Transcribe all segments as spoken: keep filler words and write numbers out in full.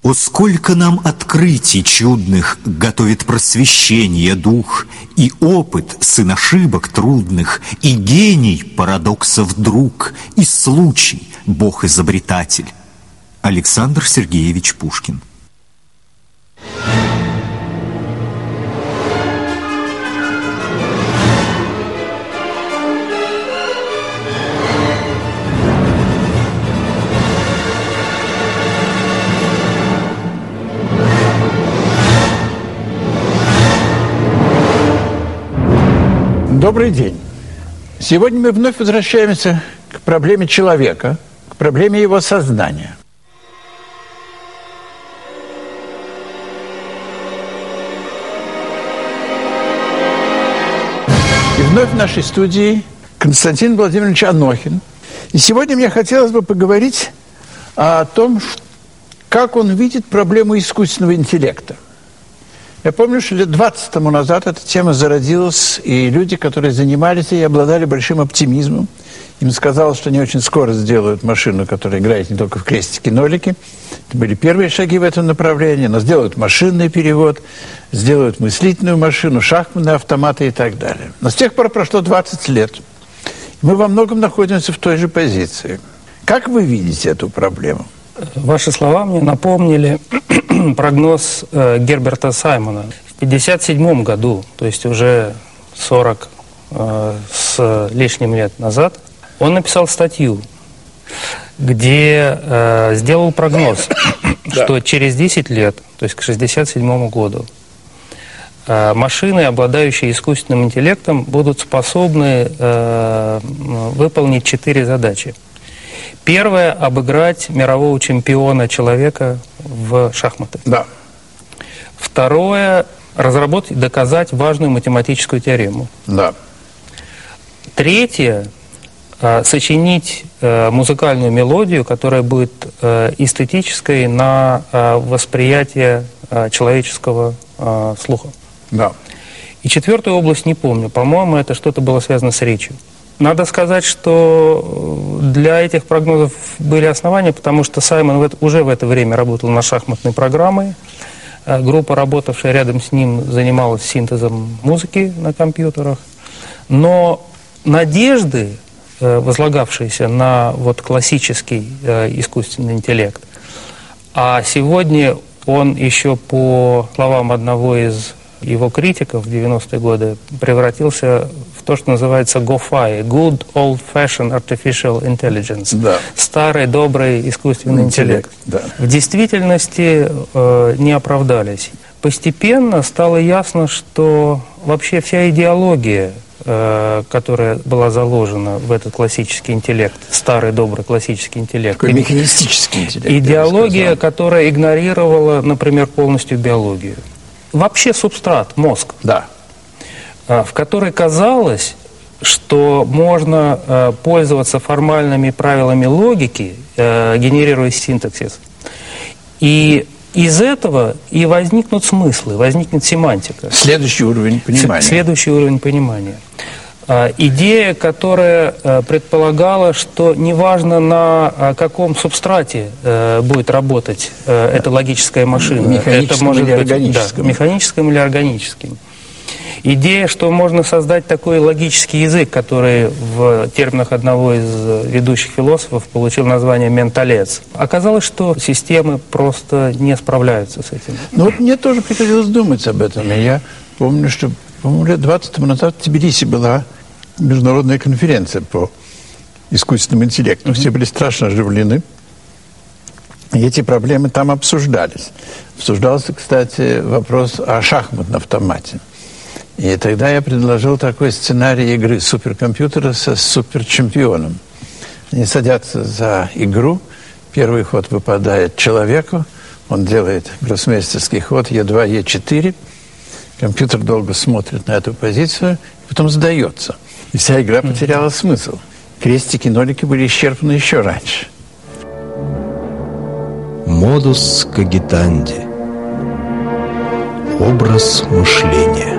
О, сколько нам открытий чудных готовит просвещение дух, и опыт сын ошибок трудных, и гений парадоксов друг, и случай Бог-изобретатель. Александр Сергеевич Пушкин. Добрый день. Сегодня мы вновь возвращаемся к проблеме человека, к проблеме его сознания. И вновь в нашей студии Константин Владимирович Анохин. И сегодня мне хотелось бы поговорить о том, как он видит проблему искусственного интеллекта. Я помню, что лет двадцать тому назад эта тема зародилась, и люди, которые занимались ей, обладали большим оптимизмом. Им сказалось, что они очень скоро сделают машину, которая играет не только в крестики-нолики. Это были первые шаги в этом направлении, но сделают машинный перевод, сделают мыслительную машину, шахматные автоматы и так далее. Но с тех пор прошло двадцать лет. Мы во многом находимся в той же позиции. Как вы видите эту проблему? Ваши слова мне напомнили прогноз э, Герберта Саймона. В пятьдесят седьмом году, то есть уже сорок э, с лишним лет назад, он написал статью, где э, сделал прогноз, что через десять лет, то есть к шестьдесят седьмому году, э, машины, обладающие искусственным интеллектом, будут способны э, выполнить четыре задачи. Первое – обыграть мирового чемпиона человека в шахматы. Да. Второе – разработать и доказать важную математическую теорему. Да. Третье – сочинить музыкальную мелодию, которая будет эстетической на восприятие человеческого слуха. Да. И четвертую область не помню. По-моему, это что-то было связано с речью. Надо сказать, что для этих прогнозов были основания, потому что Саймон в это, уже в это время работал над шахматной программой. Группа, работавшая рядом с ним, занималась синтезом музыки на компьютерах. Но надежды, возлагавшиеся на вот классический искусственный интеллект, а сегодня он еще, по словам одного из его критиков в девяностые годы, превратился в то, что называется гофай, Good Old-Fashioned Artificial Intelligence, да. Старый добрый искусственный интеллект, интеллект да. В действительности э, не оправдались. Постепенно стало ясно, что вообще вся идеология, э, которая была заложена в этот классический интеллект, старый добрый классический интеллект, такой механистический интеллект, идеология, которая игнорировала, например, полностью биологию. Вообще субстрат, мозг, да. в которой казалось, что можно пользоваться формальными правилами логики, генерируя синтаксис. И из этого и возникнут смыслы, возникнет семантика. Следующий уровень понимания. Следующий уровень понимания. Идея, которая предполагала, что неважно, на каком субстрате будет работать эта логическая машина. Механическим это может или быть, органическим. Да, механическим или органическим. Идея, что можно создать такой логический язык, который в терминах одного из ведущих философов получил название «менталец». Оказалось, что системы просто не справляются с этим. Ну вот мне тоже приходилось думать об этом. И я помню, что, по-моему, лет двадцать тому назад в Тбилиси была международная конференция по искусственному интеллекту. Mm-hmm. Все были страшно оживлены. И эти проблемы там обсуждались. Обсуждался, кстати, вопрос о шахматном автомате. И тогда я предложил такой сценарий игры суперкомпьютера со суперчемпионом. Они садятся за игру, первый ход выпадает человеку, он делает гроссмейстерский ход е два, е четыре, компьютер долго смотрит на эту позицию, потом сдается. И вся игра потеряла смысл. Крестики, нолики были исчерпаны еще раньше. Модус когитанди. Образ мышления.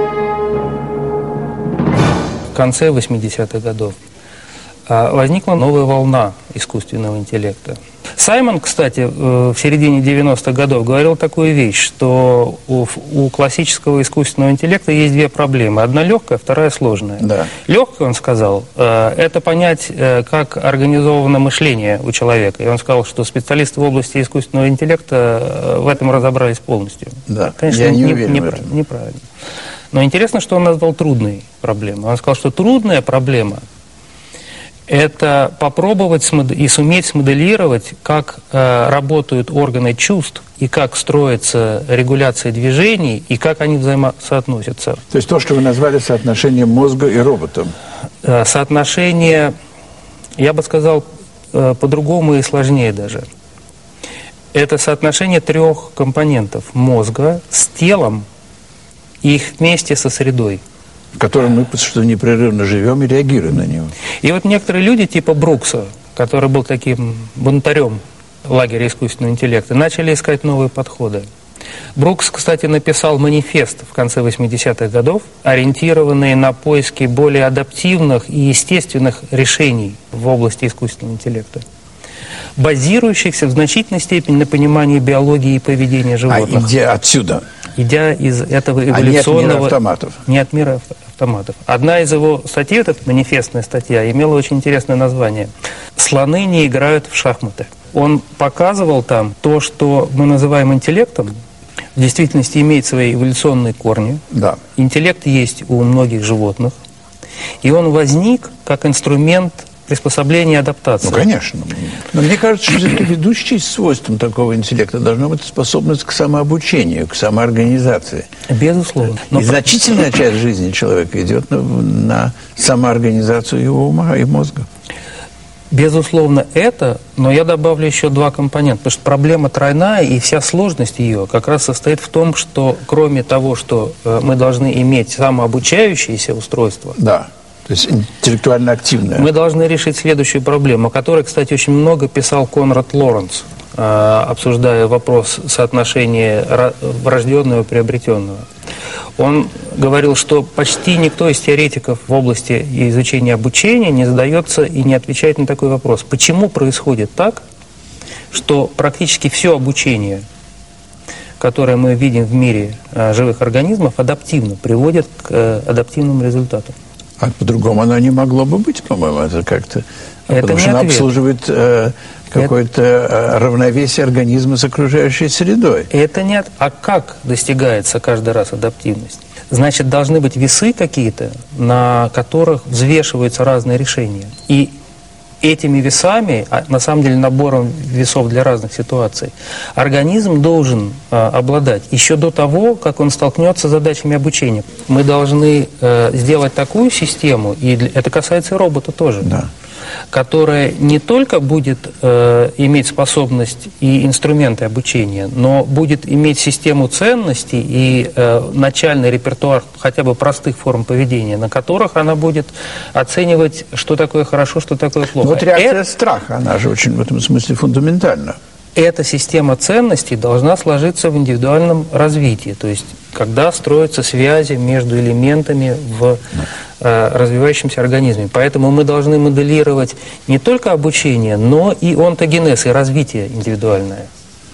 В конце восьмидесятых годов возникла новая волна искусственного интеллекта. Саймон, кстати, в середине девяностых годов говорил такую вещь, что у, у классического искусственного интеллекта есть две проблемы. Одна легкая, вторая сложная. Да. Легкая, он сказал, это понять, как организовано мышление у человека. И он сказал, что специалисты в области искусственного интеллекта в этом разобрались полностью. Да, конечно, я не не, уверен не, в этом. неправильно. Но интересно, что он назвал трудные проблемы. Он сказал, что трудная проблема – это попробовать и суметь смоделировать, как э, работают органы чувств, и как строится регуляция движений, и как они взаимосоотносятся. То есть то, что вы назвали соотношением мозга и робота. Э, соотношение, я бы сказал, э, по-другому и сложнее даже. Это соотношение трех компонентов мозга с телом и их вместе со средой, В котором мы что непрерывно живем и реагируем на него. И вот некоторые люди, типа Брукса, который был таким бунтарем лагеря искусственного интеллекта, начали искать новые подходы. Брукс, кстати, написал манифест в конце восьмидесятых годов, ориентированный на поиски более адаптивных и естественных решений в области искусственного интеллекта, базирующихся в значительной степени на понимании биологии и поведения животных. А идя отсюда? Идя из этого эволюционного... А не от мира автоматов? Не от мира автоматов. Одна из его статей, эта манифестная статья, имела очень интересное название «Слоны не играют в шахматы». Он показывал там то, что мы называем интеллектом, в действительности имеет свои эволюционные корни. Да. Интеллект есть у многих животных. И он возник как инструмент приспособления и адаптации. Ну, конечно. Но мне кажется, что все-таки ведущим свойством такого интеллекта должна быть способность к самообучению, к самоорганизации. Безусловно. Но и значительная часть жизни человека идет на, на самоорганизацию его ума и мозга. Безусловно, это, но я добавлю еще два компонента, потому что проблема тройная, и вся сложность ее как раз состоит в том, что кроме того, что э, мы должны иметь самообучающиеся устройства, да, то есть интеллектуально активное, мы должны решить следующую проблему, о которой, кстати, очень много писал Конрад Лоренц, э, обсуждая вопрос соотношения врожденного и приобретенного. Он говорил, что почти никто из теоретиков в области изучения обучения не задается и не отвечает на такой вопрос. Почему происходит так, что практически все обучение, которое мы видим в мире э, живых организмов, адаптивно, приводит к э, адаптивным результатам? А по-другому оно не могло бы быть, по-моему, это как-то... Это потому не что оно ответ. обслуживает э, какое-то э, равновесие организма с окружающей средой. Это нет. А как достигается каждый раз адаптивность? Значит, должны быть весы какие-то, на которых взвешиваются разные решения. И этими весами, а на самом деле набором весов для разных ситуаций, организм должен а, обладать еще до того, как он столкнется с задачами обучения. Мы должны а, сделать такую систему, и для, это касается и робота тоже, Да. которая не только будет э, иметь способность и инструменты обучения, но будет иметь систему ценностей и э, начальный репертуар хотя бы простых форм поведения, на которых она будет оценивать, что такое хорошо, что такое плохо. Но вот реакция Это, страха, она же очень в этом смысле фундаментальна. эта система ценностей должна сложиться в индивидуальном развитии, то есть когда строятся связи между элементами в э, развивающемся организме. Поэтому мы должны моделировать не только обучение, но и онтогенез, и развитие индивидуальное.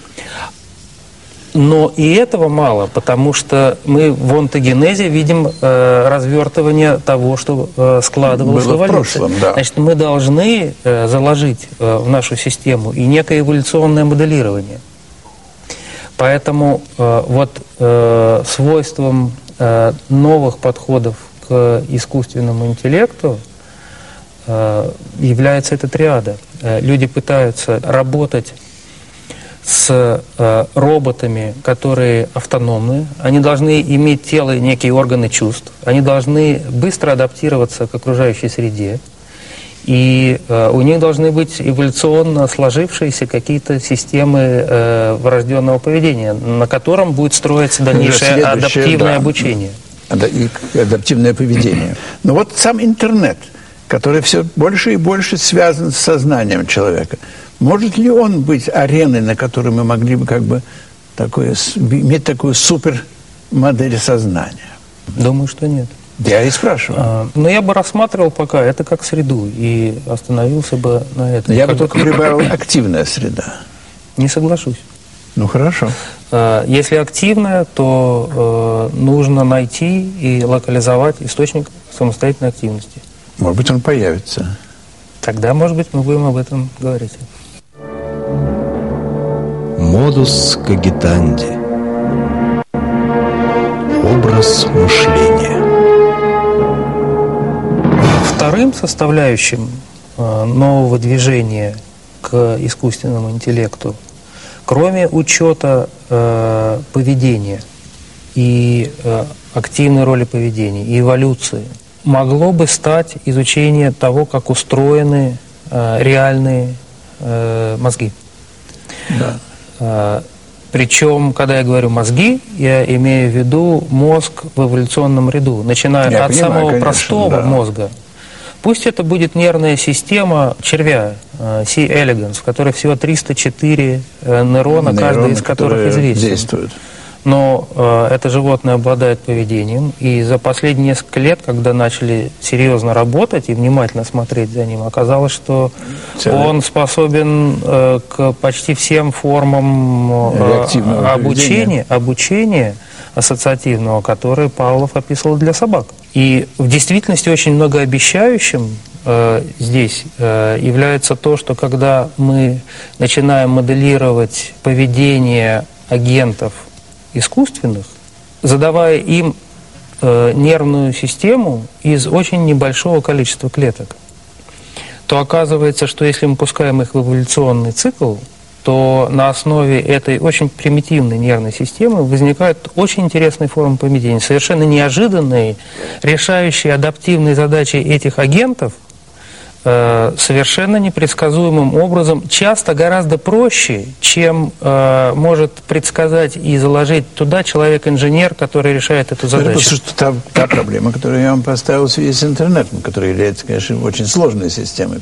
Но и этого мало, потому что мы в онтогенезе видим э, развертывание того, что э, складывалось Было в эволюции. в прошлом, да. Значит, мы должны э, заложить э, в нашу систему и некое эволюционное моделирование. Поэтому э, вот э, свойством э, новых подходов к искусственному интеллекту э, является эта триада. Э, люди пытаются работать с э, роботами, которые автономны. Они должны иметь тело и некие органы чувств. Они должны быстро адаптироваться к окружающей среде. И э, у них должны быть эволюционно сложившиеся какие-то системы э, врожденного поведения, на котором будет строиться дальнейшее адаптивное да, обучение. И адаптивное поведение. Но вот сам интернет, который все больше и больше связан с сознанием человека, может ли он быть ареной, на которой мы могли бы как бы такое, иметь такую супермодель сознания? Думаю, что нет. Я и спрашиваю. А, но я бы рассматривал пока это как среду и остановился бы на этом. Я как... бы только прибавил активная среда. Не соглашусь. Ну, хорошо. А, если активная, то э, нужно найти и локализовать источник самостоятельной активности. Может быть, он появится. Тогда, может быть, мы будем об этом говорить. Модус когитанди. Образ мышления. Вторым составляющим э, нового движения к искусственному интеллекту, кроме учета э, поведения и э, активной роли поведения, и эволюции, могло бы стать изучение того, как устроены э, реальные э, мозги. Да. Э, Причем, когда я говорю «мозги», я имею в виду мозг в эволюционном ряду, начиная Я от понимаю, самого конечно, простого да. мозга. Пусть это будет нервная система червя, э, C. elegans, в которой всего триста четыре э, нейрона, Нейроны, каждый из которых известен. Действуют. Но э, это животное обладает поведением, и за последние несколько лет, когда начали серьезно работать и внимательно смотреть за ним, оказалось, что Целый. он способен э, к почти всем формам э, Реактивного обучения, обучения ассоциативного, которые Павлов описывал для собак. И в действительности очень многообещающим э, здесь э, является то, что когда мы начинаем моделировать поведение агентов искусственных, задавая им э, нервную систему из очень небольшого количества клеток, то оказывается, что если мы пускаем их в эволюционный цикл, то на основе этой очень примитивной нервной системы возникают очень интересные формы поведения, совершенно неожиданные, решающие адаптивные задачи этих агентов э, совершенно непредсказуемым образом, часто гораздо проще, чем э, может предсказать и заложить туда человек-инженер, который решает эту задачу. Это потому что та, та проблема, которую я вам поставил в связи с интернетом, которая является, конечно, очень сложной системой.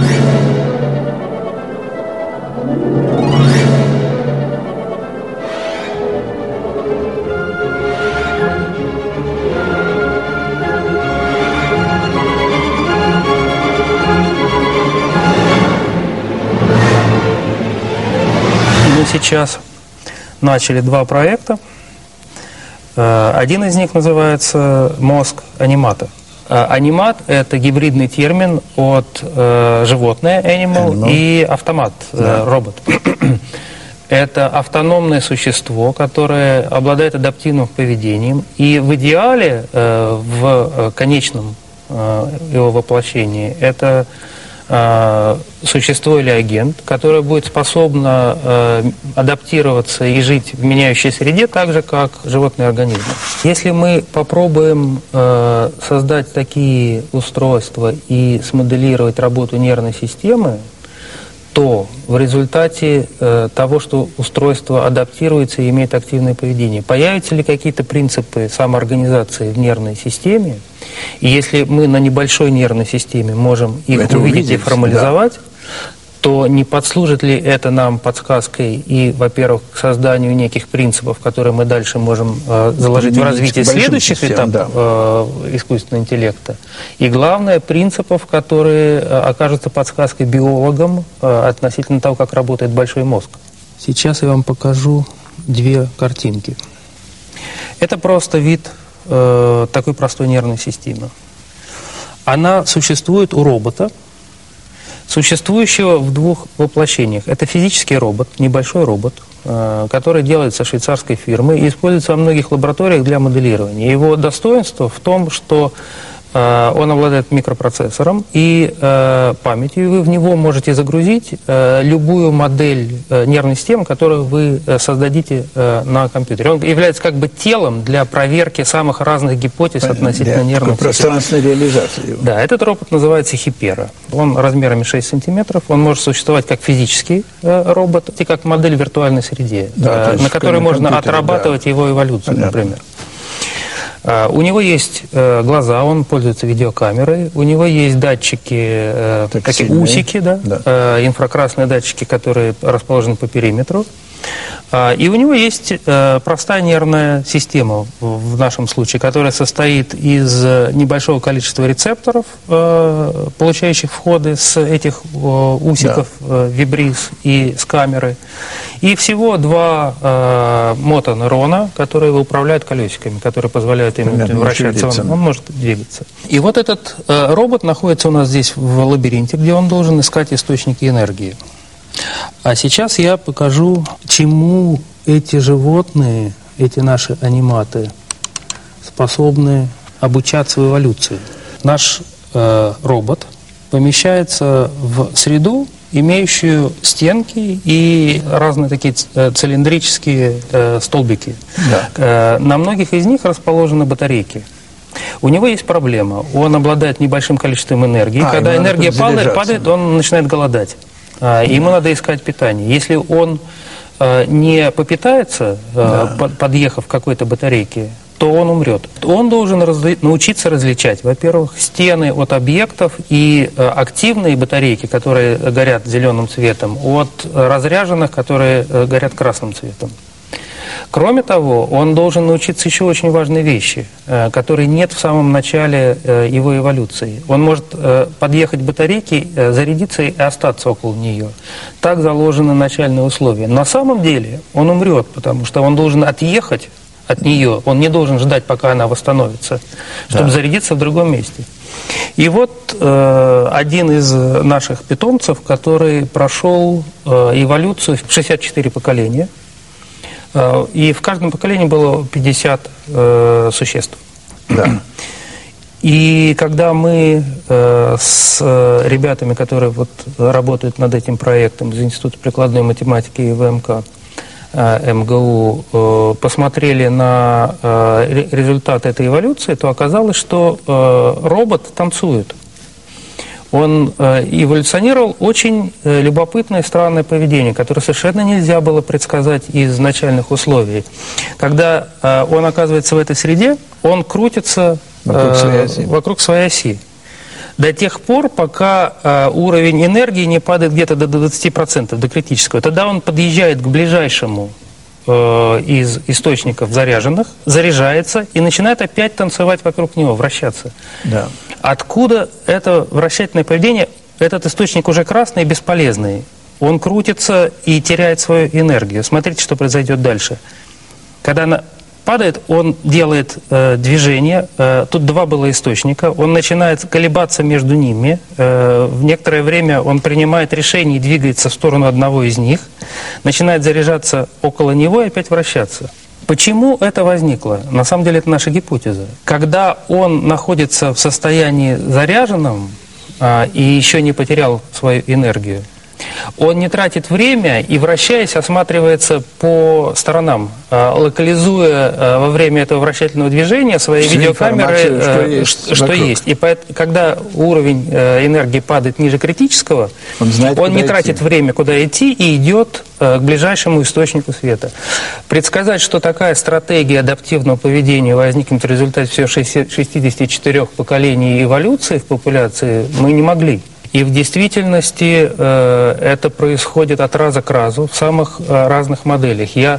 Сейчас начали два проекта. Один из них называется «Мозг-анимата». Анимат – это гибридный термин от э, животное animal, animal и автомат, да. э, робот. Это автономное существо, которое обладает адаптивным поведением. И в идеале, э, в конечном э, его воплощении, это э, существо или агент, которое будет способно э, адаптироваться и жить в меняющей среде так же, как животные организмы. Если мы попробуем э, создать такие устройства и смоделировать работу нервной системы, то в результате э, того, что устройство адаптируется и имеет активное поведение, появятся ли какие-то принципы самоорганизации в нервной системе? И если мы на небольшой нервной системе можем их это увидеть увидеть, и формализовать, да, то не подслужит ли это нам подсказкой и, во-первых, к созданию неких принципов, которые мы дальше можем э, заложить в развитие следующих этапов да. э, искусственного интеллекта, и, главное, принципов, которые э, окажутся подсказкой биологам э, относительно того, как работает большой мозг. Сейчас я вам покажу две картинки. Это просто вид э, такой простой нервной системы. Она существует у робота, существующего в двух воплощениях. Это физический робот, небольшой робот, э, который делается швейцарской фирмой и используется во многих лабораториях для моделирования. Его достоинство в том, что э, он обладает микропроцессором и э, памятью, и вы в него можете загрузить э, любую модель э, нервной системы, которую вы э, создадите э, на компьютере. Он является как бы телом для проверки самых разных гипотез Понятно. относительно для нервной системы. Пространственной реализации. Да, этот робот называется Хипера. Он размерами шесть сантиметров, он может существовать как физический э, робот и как модель в виртуальной среде, да, э, на которой можно отрабатывать да. его эволюцию, Понятно. например. Uh, у него есть uh, глаза, он пользуется видеокамерой, у него есть датчики, uh, такие усики, да, да. Uh, инфракрасные датчики, которые расположены по периметру. И у него есть простая нервная система в нашем случае, которая состоит из небольшого количества рецепторов, получающих входы с этих усиков да. вибриз и с камеры, и всего два мотонейрона, которые управляют колесиками, которые позволяют им Примерно вращаться, он, он может двигаться. И вот этот робот находится у нас здесь в лабиринте, где он должен искать источники энергии. А сейчас я покажу, чему эти животные, эти наши аниматы, способны обучаться в эволюции. Наш э, робот помещается в среду, имеющую стенки и разные такие цилиндрические э, столбики. Да. Э, на многих из них расположены батарейки. У него есть проблема. Он обладает небольшим количеством энергии. А, Когда энергия падает, падает, он начинает голодать. Ему надо искать питание. Если он э, не попитается, э, да. под, подъехав к какой-то батарейке, то он умрет. Он должен разли- научиться различать, во-первых, стены от объектов и э, активные батарейки, которые горят зеленым цветом, от разряженных, которые э, горят красным цветом. Кроме того, он должен научиться еще очень важной вещи, э, которой нет в самом начале э, его эволюции. Он может э, подъехать к батарейке, э, зарядиться и остаться около нее. Так заложены начальные условия. На самом деле он умрет, потому что он должен отъехать от нее, он не должен ждать, пока она восстановится, чтобы да. зарядиться в другом месте. И вот э, один из наших питомцев, который прошел э, эволюцию в шестьдесят четыре поколения, и в каждом поколении было пятьдесят э, существ. Да. И когда мы э, с э, ребятами, которые вот работают над этим проектом из Института прикладной математики и ВМК, э, МГУ, э, посмотрели на э, результат этой эволюции, то оказалось, что э, робот танцует. Он э, эволюционировал очень э, любопытное и странное поведение, которое совершенно нельзя было предсказать из начальных условий. Когда э, он оказывается в этой среде, он крутится э, вокруг, своей оси. вокруг своей оси. До тех пор, пока э, уровень энергии не падает где-то до двадцати процентов, до критического. Тогда он подъезжает к ближайшему э, из источников заряженных, заряжается и начинает опять танцевать вокруг него, вращаться. Да. Откуда это вращательное поведение? Этот источник уже красный и бесполезный. Он крутится и теряет свою энергию. Смотрите, что произойдет дальше. Когда она падает, он делает э, движение. Э, тут два было источника. Он начинает колебаться между ними. Э, в некоторое время он принимает решение и двигается в сторону одного из них. Начинает заряжаться около него и опять вращаться. Почему это возникло? На самом деле это наша гипотеза. Когда он находится в состоянии заряженном а, и еще не потерял свою энергию, он не тратит время и, вращаясь, осматривается по сторонам, э, локализуя э, во время этого вращательного движения свои Всю видеокамеры, что, э, есть, что есть. И поэтому, когда уровень э, энергии падает ниже критического, он, знает, он не идти. тратит время, куда идти, и идет э, к ближайшему источнику света. Предсказать, что такая стратегия адаптивного поведения возникнет в результате всего шестидесяти четырёх поколений эволюции в популяции, мы не могли. И в действительности э, это происходит от раза к разу в самых э, разных моделях. Я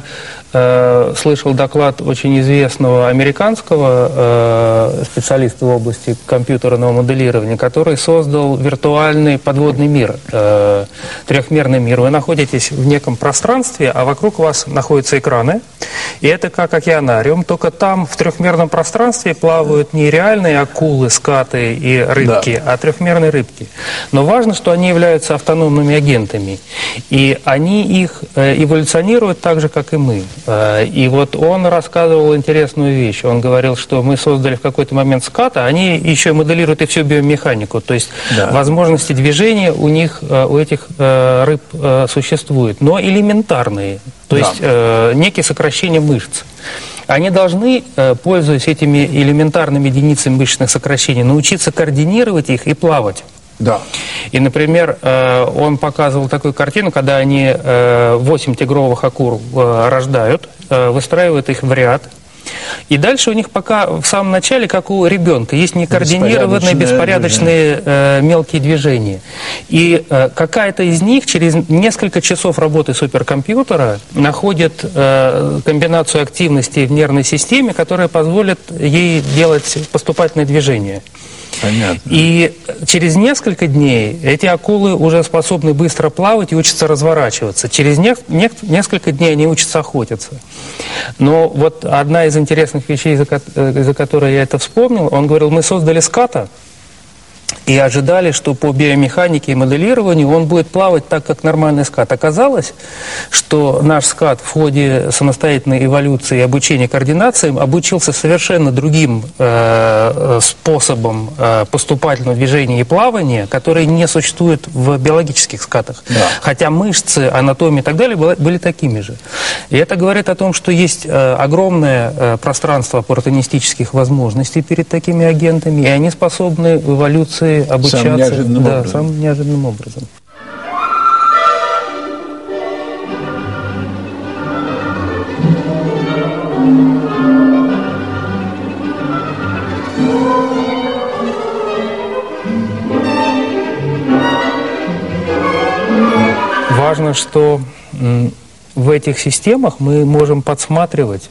э, слышал доклад очень известного американского э, специалиста в области компьютерного моделирования, который создал виртуальный подводный мир, э, трехмерный мир. Вы находитесь в неком пространстве, а вокруг вас находятся экраны. И это как океанариум, только там в трехмерном пространстве плавают не реальные акулы, скаты и рыбки, да. а трехмерные рыбки. Но важно, что они являются автономными агентами, и они их э, эволюционируют так же, как и мы. Э, и вот он рассказывал интересную вещь. Он говорил, что мы создали в какой-то момент ската, они еще моделируют и всю биомеханику, то есть да. возможности движения у них, э, у этих э, рыб э, существуют, но элементарные, то да. есть э, некие сокращения мышц. Они должны, э, пользуясь этими элементарными единицами мышечных сокращений, научиться координировать их и плавать. Да. И, например, он показывал такую картину, когда они восемь тигровых акул рождают, выстраивают их в ряд, И дальше у них пока в самом начале, как у ребенка, есть некоординированные, беспорядочные э, мелкие движения. И э, какая-то из них через несколько часов работы суперкомпьютера находит э, комбинацию активностей в нервной системе, которая позволит ей делать поступательные движения. Понятно. И через несколько дней эти акулы уже способны быстро плавать и учатся разворачиваться. Через не, не, несколько дней они учатся охотиться. Но вот одна из интересных вещей, из-за, из-за которой я это вспомнил, он говорил, мы создали ската и ожидали, что по биомеханике и моделированию он будет плавать так, как нормальный скат. Оказалось, что наш скат в ходе самостоятельной эволюции и обучения координациям обучился совершенно другим э, способом э, поступательного движения и плавания, которые не существуют в биологических скатах. Да. Хотя мышцы, анатомия и так далее были, были такими же. И это говорит о том, что есть э, огромное э, пространство оппортунистических возможностей перед такими агентами, и они способны в эволюции обучаться самым неожиданным, да, образом. самым неожиданным образом. Важно, что в этих системах мы можем подсматривать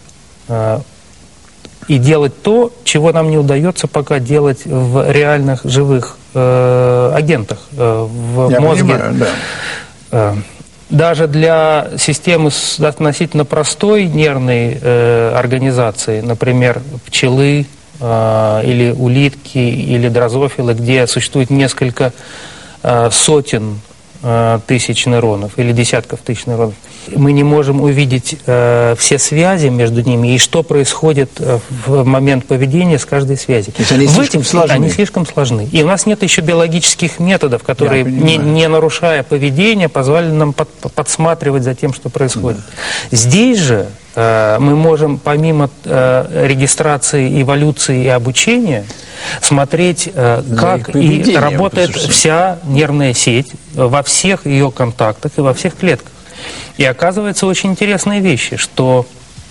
и делать то, чего нам не удается пока делать в реальных живых э, агентах, э, в Я мозге. Понимаю, да. Э, даже для системы с относительно простой нервной э, организации, например, пчелы э, или улитки или дрозофилы, где существует несколько э, сотен э, тысяч нейронов или десятков тысяч нейронов, мы не можем увидеть э, все связи между ними и что происходит э, в момент поведения с каждой связи. То есть они слишком сложны. Они слишком сложны. И у нас нет еще биологических методов, которые, не, не нарушая поведение, позволили нам под, подсматривать за тем, что происходит. Да. Здесь же э, мы можем, помимо э, регистрации, эволюции и обучения, смотреть, э, как и, и работает вся нервная сеть во всех ее контактах и во всех клетках. И оказывается очень интересные вещи, что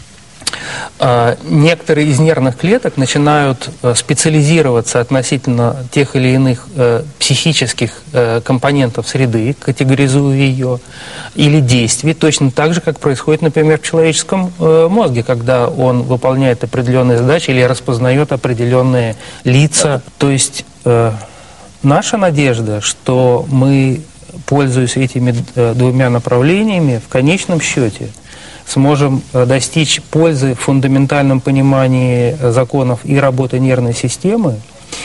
э, некоторые из нервных клеток начинают э, специализироваться относительно тех или иных э, психических э, компонентов среды, категоризуя ее, или действий, точно так же, как происходит, например, в человеческом э, мозге, когда он выполняет определенные задачи или распознает определенные лица. То есть э, наша надежда, что мы, пользуясь этими э, двумя направлениями, в конечном счете сможем э, достичь пользы в фундаментальном понимании законов и работы нервной системы,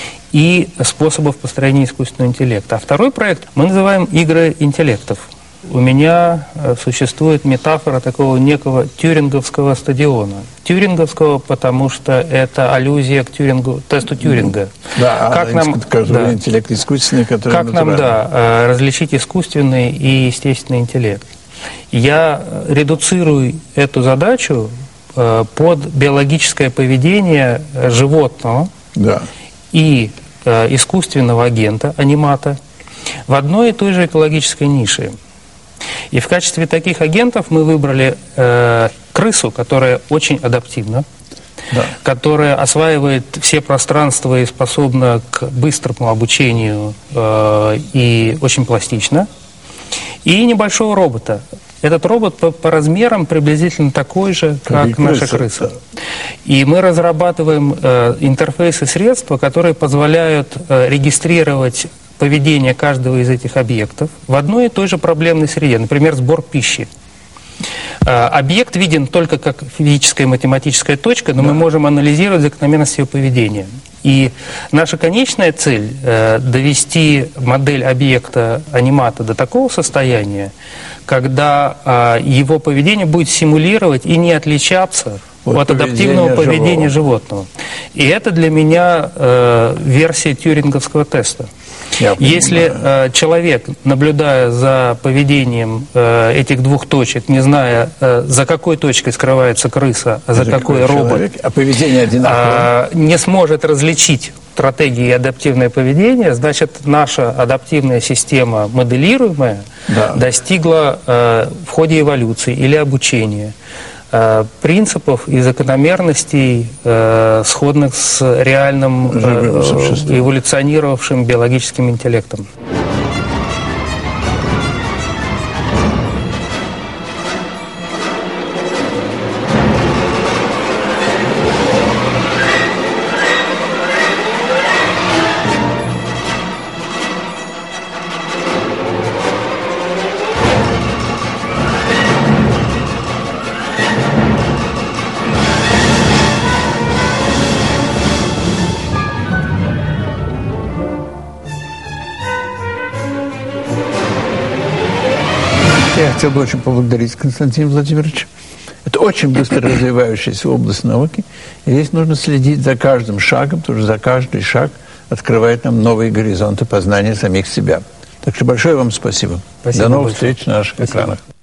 и способов построения искусственного интеллекта. А второй проект мы называем «Игры интеллектов». У меня э, существует метафора такого некого тьюринговского стадиона. Тьюринговского, потому что это аллюзия к Тьюрингу, тесту Тьюринга. Да, как а нам, да, интеллект искусственный, который как нам, да, э, различить искусственный и естественный интеллект? Я редуцирую эту задачу э, под биологическое поведение животного, да, и э, искусственного агента, анимата, в одной и той же экологической нише. И в качестве таких агентов мы выбрали э, крысу, которая очень адаптивна, да, которая осваивает все пространства и способна к быстрому обучению э, и очень пластична, и небольшого робота. Этот робот по, по размерам приблизительно такой же, как и наша крыса. Да. И мы разрабатываем э, интерфейсы, средства, которые позволяют э, регистрировать поведение каждого из этих объектов в одной и той же проблемной среде, например, сбор пищи. Э, объект виден только как физическая математическая точка, но да, мы можем анализировать закономерность его поведения. И наша конечная цель э, – довести модель объекта анимата до такого состояния, когда э, его поведение будет симулировать и не отличаться от, от адаптивного поведения животного. И это для меня э, версия тьюринговского теста. Если э, человек, наблюдая за поведением э, этих двух точек, не зная, э, за какой точкой скрывается крыса, а за это какой робот, человек, а поведение одинаковое, э, не сможет различить стратегии и адаптивное поведение, значит, наша адаптивная система, моделируемая, да, достигла э, в ходе эволюции или обучения э, принципов и закономерностей, э, сходных с реальным э, эволюционировавшим биологическим интеллектом. Я хотел бы очень поблагодарить Константина Владимировича. Это очень быстро развивающаяся область науки. И здесь нужно следить за каждым шагом, потому что за каждый шаг открывает нам новые горизонты познания самих себя. Так что большое вам спасибо. Спасибо До новых большое. встреч на наших Спасибо. экранах.